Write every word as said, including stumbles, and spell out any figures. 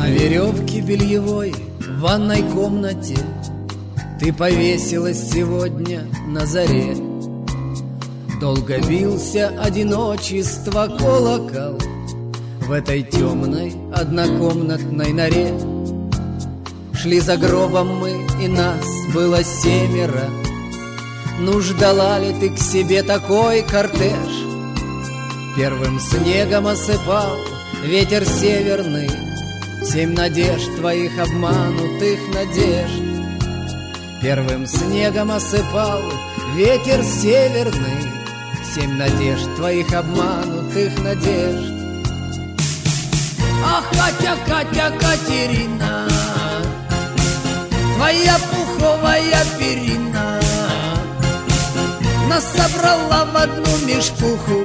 На веревке бельевой в ванной комнате ты повесилась сегодня на заре. Долго бился одиночество колокол в этой темной однокомнатной норе. Шли за гробом мы, и нас было семеро. Ну, ждала ли ты к себе такой кортеж? Первым снегом осыпал ветер северный семь надежд твоих обманутых надежд. Первым снегом осыпал ветер северный семь надежд твоих обманутых надежд. Ах, Катя, Катя, Катерина, твоя пуховая перина нас собрала в одну мешпуху